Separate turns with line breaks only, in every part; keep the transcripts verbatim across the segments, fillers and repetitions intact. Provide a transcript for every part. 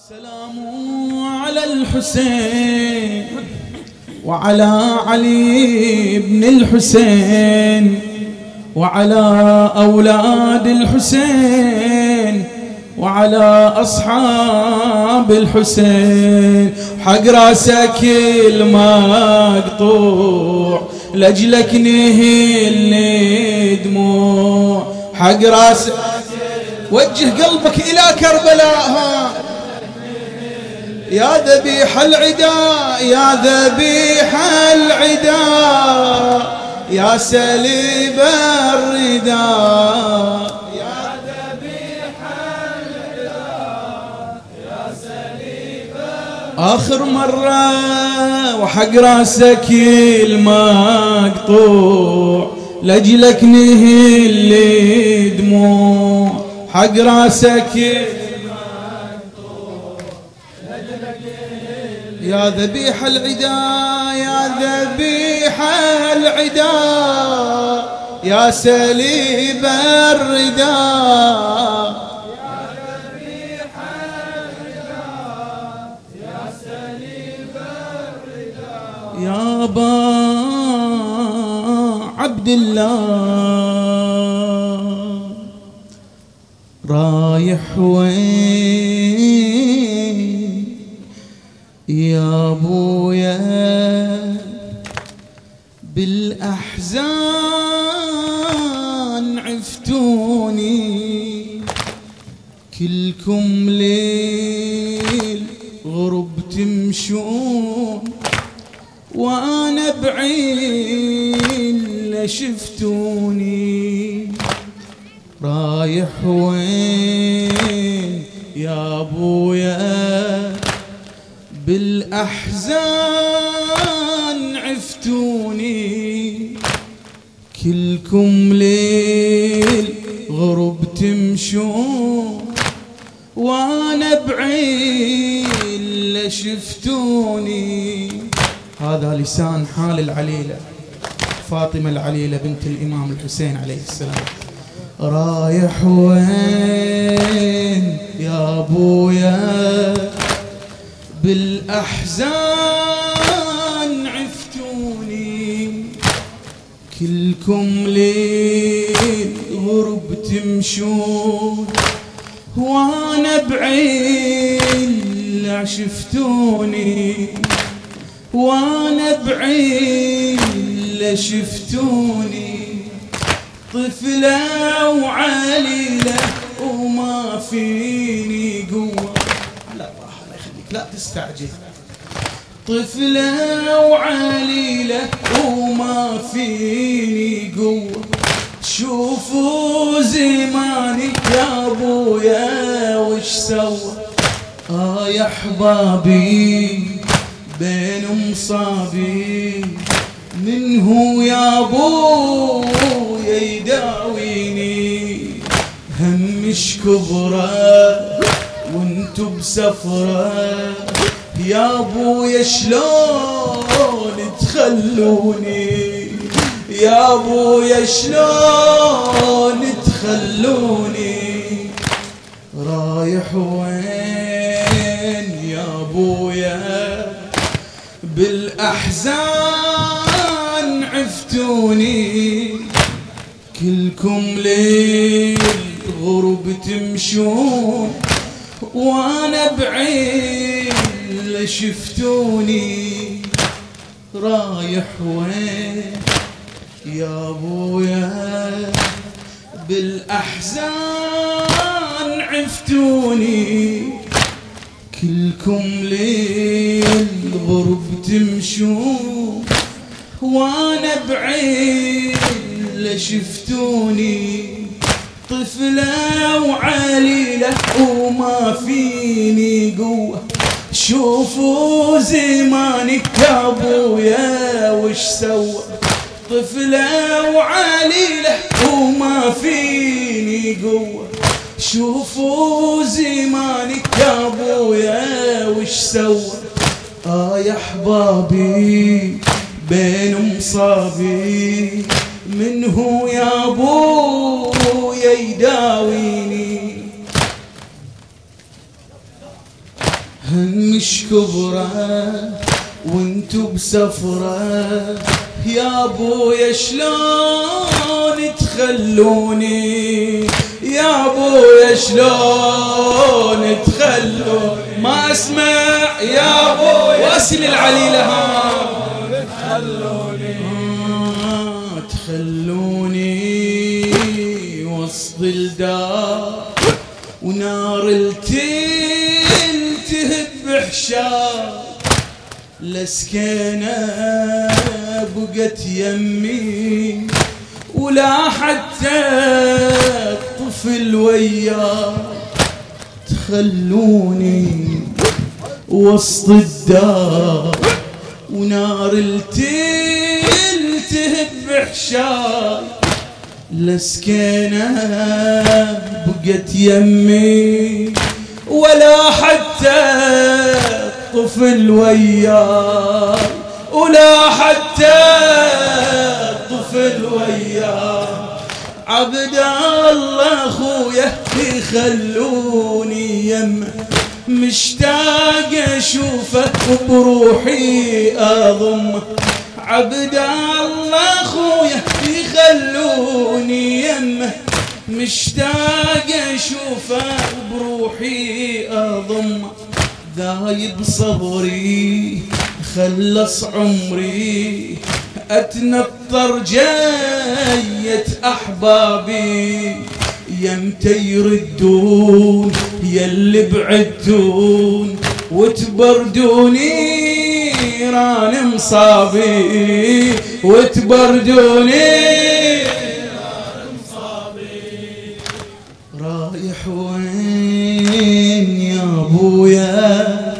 السلام على الحسين وعلى علي بن الحسين وعلى أولاد الحسين وعلى أصحاب الحسين. حق راسك المقطوع لأجلك نهل دموع. حق راسك وجه قلبك إلى كربلاء يا ذبيح العدا يا ذبيح العدا يا سليب الرداء يا ذبيح العدا يا سليب آخر مرة وحق راسك المقطوع لأجلك نهل دموع. حق راسك يا ذبيح العدا يا ذبيح العدا يا سليب الرداء يا ذبيح العدا يا سليب الرداء. يا أبا عبد الله رايح وين يا ابويا بالاحزان عفتوني كلكم ليل غرب تمشون وانا بعين لشفتوني. رايح وين يا ابويا بالأحزان عفتوني كلكم ليل غرب تمشون وانا بعين لشفتوني. هذا لسان حال العليلة فاطمة العليلة بنت الإمام الحسين عليه السلام. رايح وين يا أبويا بالأحزان عفتوني كلكم ليل غرب تمشون وانا بعين لشفتوني وانا بعين لشفتوني. طفلة وعليلة وما فيني قوة لا تستعجل. طفلة وعليلة وما فيني قوة شوفوا زماني يا ابويا وش سوى. آه يا احبابي بين مصابي من هو يا ابويا يداويني همش كبره وانتو بسفرة يا ابويا شلون تخلوني يا ابويا شلون تخلوني. رايح وين يا ابويا بالاحزان عفتوني كلكم ليل غرب تمشون وانا بعين لشفتوني. رايح وين يا ابويا بالاحزان عفتوني كلكم ليل غرب تمشون وانا بعين لشفتوني. طفلة وعليلة وما فيني قوة شوفوا زمانك يا ابويا وش سوى. طفلة وعليلة وما فيني قوة شوفوا زمانك يا ابويا وش سوى. آه يا احبابي بين مصابي من هو يا ابويا يداويني. همش كبرى وانتو بسفرة يا ابويا شلون تخلوني يا ابويا شلون تخلوني ما اسمع يا ابويا واسل العليلة تخلوني آه تخلوني وسط الدار ونار التل تهب بحشار لسكينة بقت يمي ولا حتى الطفل وياه تخلوني وسط الدار ونار التل تهب بحشار لسكينة بقت يمي ولا حتى طفل وياه ولا حتى طفل وياه عبد الله خويا يخلوني يمه مشتاق اشوفه وبروحي اضمه عبد الله خويا يخلوني يمه مشتاق اشوفه وبروحي اضمه ذايب صبري خلص عمري اتنطر جاية احبابي يمتى يردون يلي بعدتون وتبردوني ران مصابي وتبردوني ران مصابي رايح وين يا ابويا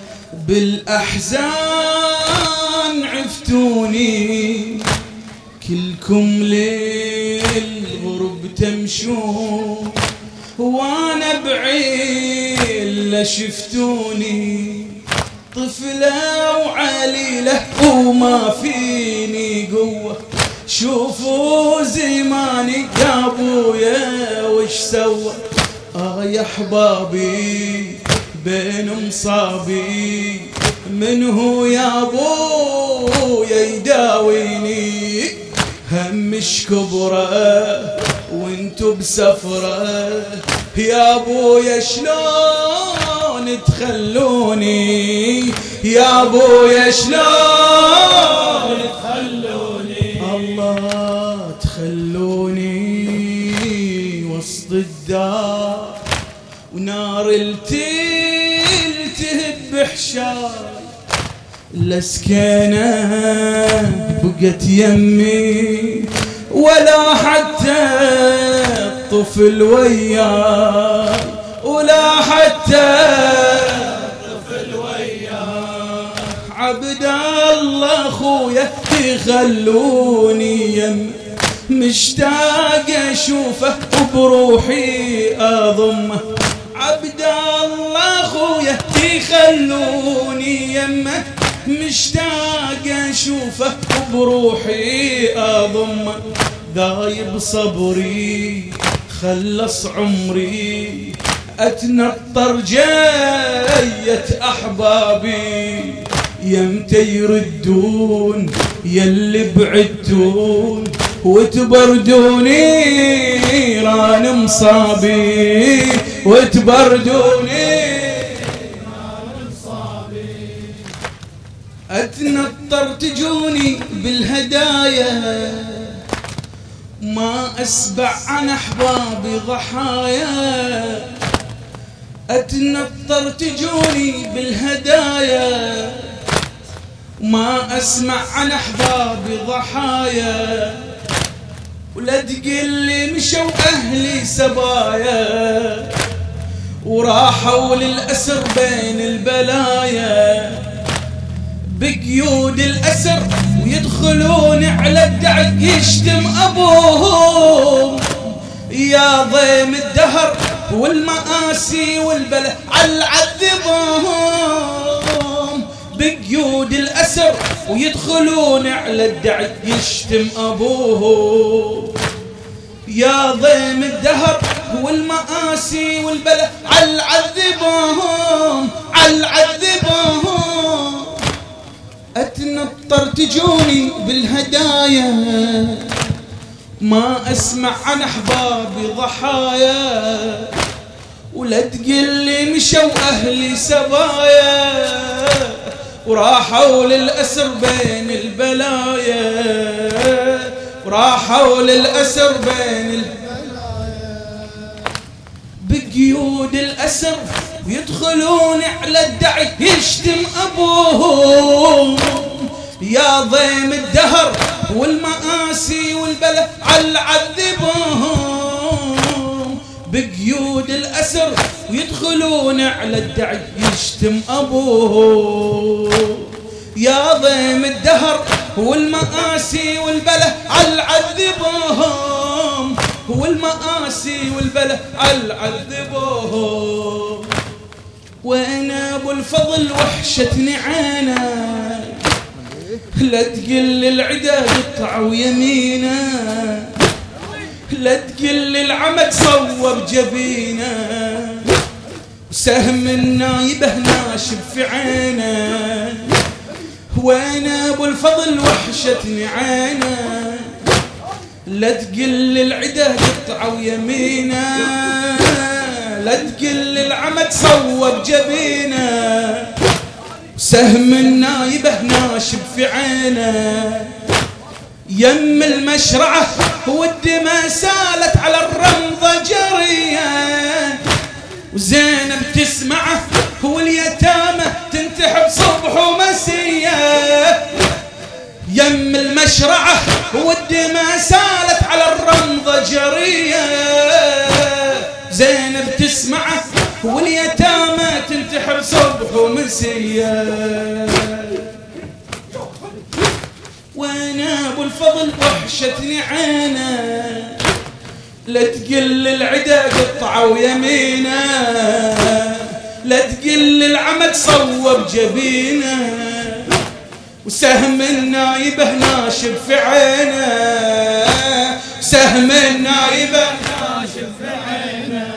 بالاحزان عفتوني كلكم للغرب تمشون وانا بعيل شفتوني طفلة وعليلة وما فيني قوة شوفوا زماني يا ابويا وش سوى آه يا احبابي بين مصابي من هو يا ابويا يداويني همش كبرة وانتو بسفرة يا ابويا شلون تخلوني يا ابويا شلون تخلوني الله تخلوني وسط الدار ونار التل تهب بحشار لسكينة بقت يمي ولا حتى الطفل وياي ولا حتى الطفل وياي عبد الله خويا يخلوني يم مشتاق اشوفه وبروحي اضمه عبد الله خويا يخلوني يمه مشتاق اشوفه وبروحي اضمه ذايب صبري خلص عمري اتنطر جاية احبابي يمتى يردون يلي بعدتون وتبردوني ران مصابي وتبردوني اتنطر تجوني بالهدايا ما اسبع عن احبابي ضحايا اتنطر تجوني بالهدايا ما اسمع عن احبابي ضحايا ولا تقلي مشوا اهلي سبايا وراحوا للاسر بين البلايا بقيود الأسر ويدخلون على الدعك يشتم أبوهم يا ضيم الدهر والمآسي والبلاء على عذبهم بقيود الأسر ويدخلون على الدعك يشتم أبوهم يا ضيم الدهر والمآسي والبلاء على عذبهم على مطر تجوني بالهدايا ما أسمع عن أحبابي ضحايا ولا تقلي مشوا أهلي سبايا وراحوا للأسر بين البلايا وراحوا للأسر بين البلايا بقيود الأسر ويدخلون على الدعي يشتم أبوهم يا ضيم الدهر والمآسي والبلا على عذبهم بقيود الأسر ويدخلون على الدعي يشتم أبوهم يا ضيم الدهر والمآسي والبلا على عذبهم والمآسي والبلا على عذبهم وانا ابو الفضل وحشتني عينه لا تقل العدا قطعوا يمينه لا تقل العمد صوب جبينه وسهم النايبه ناشب في عينه وانا ابو الفضل وحشتني عينه لا تقل العدا قطعوا يمينه لا تقل العمد صوب جبينه سهم النايبه ناشب في عينه يم المشرعه والدماء سالت على الرمضه جريه وزينب تسمعه واليتامى تنتحب صبح ومسيه يم المشرعه والدماء سالت على الرمضه جريه زينب تسمعه واليتامى تنتحر صبح ومسيه وانا ابو الفضل وحشتني عينه لا تقل العدا قطعوا يمينه لا تقل العمد صوب جبينه وسهم النايبه ناشب في عينه سهم النايبه ناشب في عينه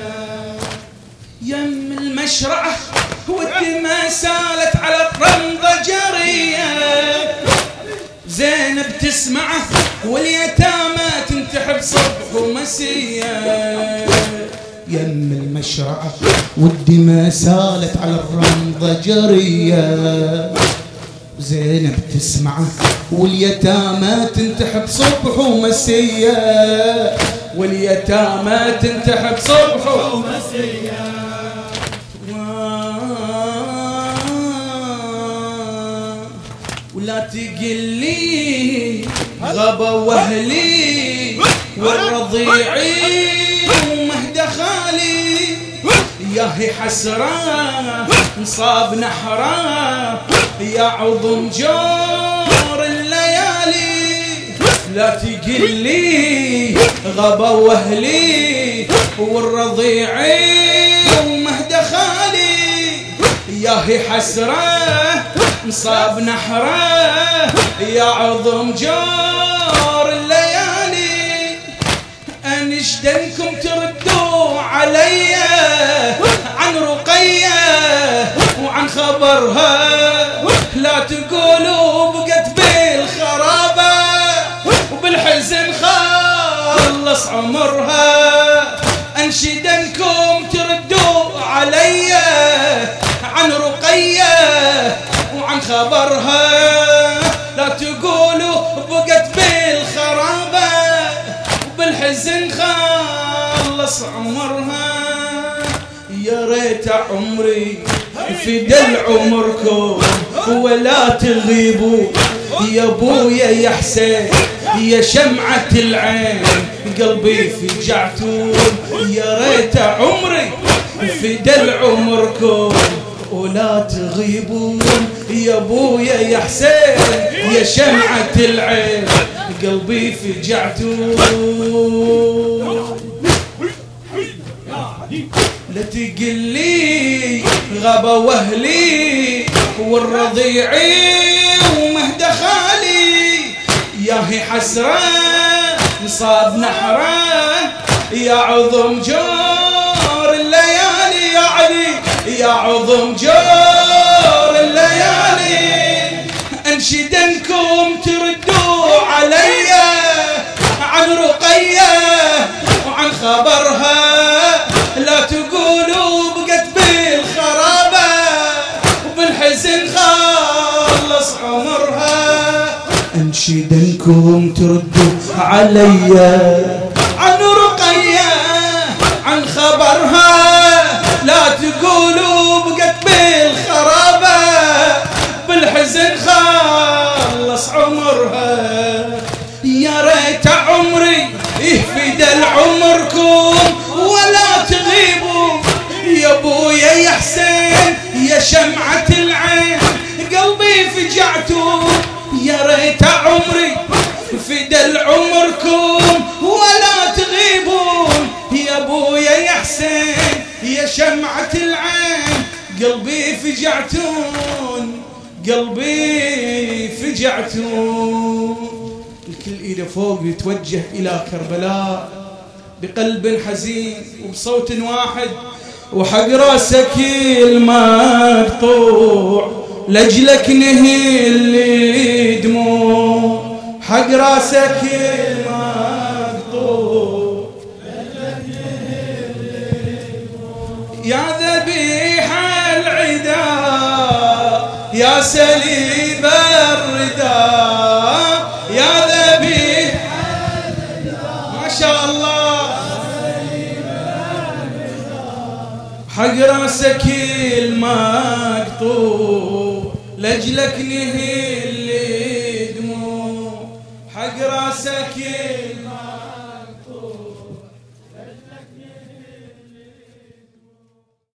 يم المشرعه والدماء سالت على الرمضه جريه زينب تسمعه واليتامى تنتحب صبح ومسيه يم المشرعه والدماء سالت على الرمضه جريه زينب تسمعه واليتامى تنتحب صبح ومسيه واليتامى تنتحب صبح ومسيه ولا تقلي غبوا اهلي والرضيعي ومهد خالي ياهي حسرة انصاب نحرة يا عظم جور الليالي لا تقلي غبوا اهلي والرضيعي ومهد خالي ياهي حسرة انصاب نحره يا عظم جار الليالي انشدنكم تردوا علي عن رقيه وعن خبرها لا تقولوا بقت بالخرابه وبالحزن خلص عمرها انشدنكم تردوا علي عن رقيه وعن خبرها لا تقولوا بقت بالخرابة وبالحزن خلص عمرها يا ريت عمري في دل عمركم ولا تغيبوا يا ابويا يا حسين يا شمعة العين قلبي فجعتوا يا ريت عمري في دل عمركم ولا تغيبون يا ابويا يا حسين يا شمعة العين قلبي فجعتوا لا تقلي غبوا اهلي والرضيعي ومهد خالي ياهي حسرة انصاب نحره يا عظم جور الليالي يا علي يا عظم جور الليالي انشدنكم ودكم تردوا علي عن رقية عن خبرها، لا تقولوا بقت بالخرابة بالحزن خلص عمرها. يا ريت عمري يفيد العمركم ولا تغيبوا يا ابويا يا حسين يا شمعة العين قلبي فجعتوا. يا ريت عمري يفيد العمركم ولا تغيبون يا ابويا يا حسين يا شمعة العين قلبي فجعتون قلبي فجعتون. الكل ايده فوق يتوجه الى كربلاء بقلب حزين وبصوت واحد، وحق راسك المقطوع لجلك نهي اللي دموع. حق راسك المقطوع لجلك نهي اللي دموع. يا ذبيح العدا يا سليب الرداء يا ذبيح ما شاء الله. حق راسك المقطوع لجلك نهي اللي دموع. حق راسك